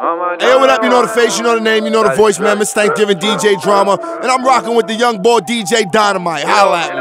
Hey, yo, what up? You know the face, you know the name, you know the voice, man. It's Thanksgiving DJ Drama, and I'm rocking with the young boy DJ Dynamite. Holla at me.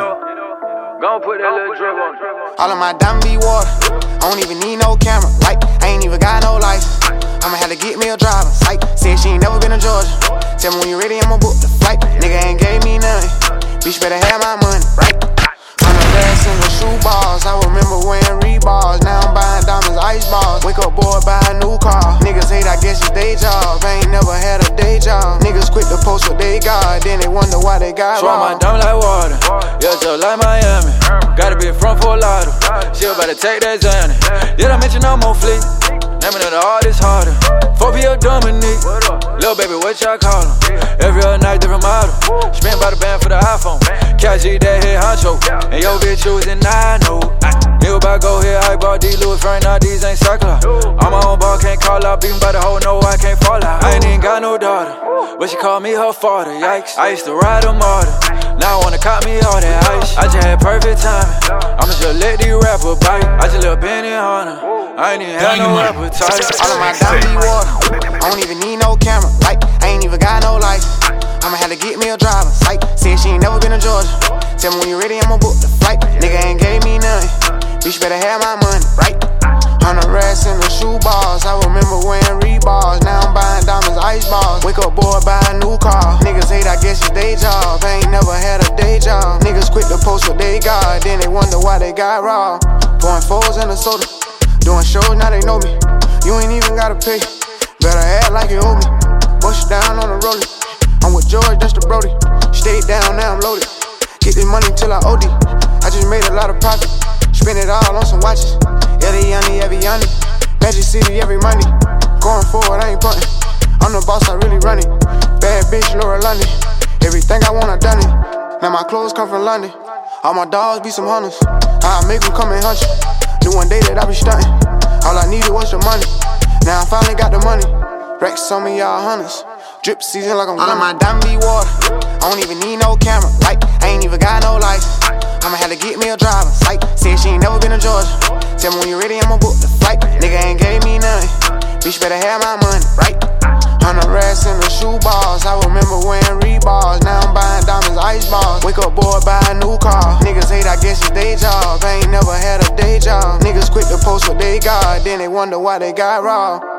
Gon' put that little drip on. All of my diamond be water. I don't even need no camera. Like, I ain't even got no license. I'ma have to get me a driver. Psych, said she ain't never been to Georgia. Tell me when you ready, I'ma book the flight. Nigga ain't gave me nothing. Bitch better have my money, right? I'm the best in the shoe balls. I remember wearing Reeboks. Now I'm buying diamonds, ice balls. Wake up, boy, buy a new car. Niggas hate, I guess it's day job. I ain't never had a day job. Niggas quit to post what they got. Then they wonder why they got Swam my dumb like water. Yeah, just like Miami. Gotta be from Fort Lauderdale. She about to take that Xanny. Did I mention I'm on fleek? Naming of the artist harder. 4PL Dominique. Lil' baby, what y'all call him? Every other night, different model. Spin by the band for the iPhone. Catch G, that head honcho. And yo, bitch, choosing, I know. Nigga about go here, I bought D. Louis Frank, now these ain't circular. On my own ball, can't call out. Beaten by the hoe, no, I can't fall out. I ain't even got no daughter, but she called me her father, yikes. I used to ride a martyr. Now I wanna cop me all that ice. I just had perfect timing. I'ma just let these rappers bite. I just left Benny Hunter. I ain't even had no appetite. All of my diamonds be water. I don't even need no camera. Like, I ain't even got no license. I'ma have to get me a driver. Psych, said she ain't never been to Georgia. Tell me when you ready, I'ma book the flight. Nigga ain't gave me nothing. Bitch better have my money, right? 100 racks in the shoe balls. I remember wearing Reeboks. Now I'm buying diamonds, ice balls. Wake up, boy, buy a new car. Niggas hate, I guess it's day job. I ain't never had a day job. Niggas quit to post what they got. Then they wonder why they got robbed. Pouring fours in the soda. Doing shows, now they know me. You ain't even gotta pay. Better act like you owe me. Bust down on the rollie. I'm with George, that's the Brody. Stayed down, now I'm loaded. Get this money till I OD. I just made a lot of profit. Spend it all on some watches. Every yummy. Magic City every Monday. Going forward, I ain't punting. I'm the boss, I really run it. Bad bitch, Laura London. Everything I want, I done it. Now my clothes come from London. All my dogs be some hunters. I make them come and hunt you. Knew one day that I be stunting. All I needed was the money. Now I finally got the money. Racks on me, y'all hunters. Drip season like I'm all of my diamond be water. I don't even need no camera. Like, I ain't even got no license. I'ma have to get me a driver. Psych, said she ain't never been to Georgia. Tell me when you ready, I'ma book the flight. Nigga ain't gave me nothing. Bitch better have my money, right? 100 racks in the shoe balls. I remember wearing Reeboks. Now I'm buying diamonds, ice balls. Wake up, boy, buy a new car. Niggas hate, I guess it's day job. I ain't never had a day job. Niggas quit to post what they got. Then they wonder why they got robbed.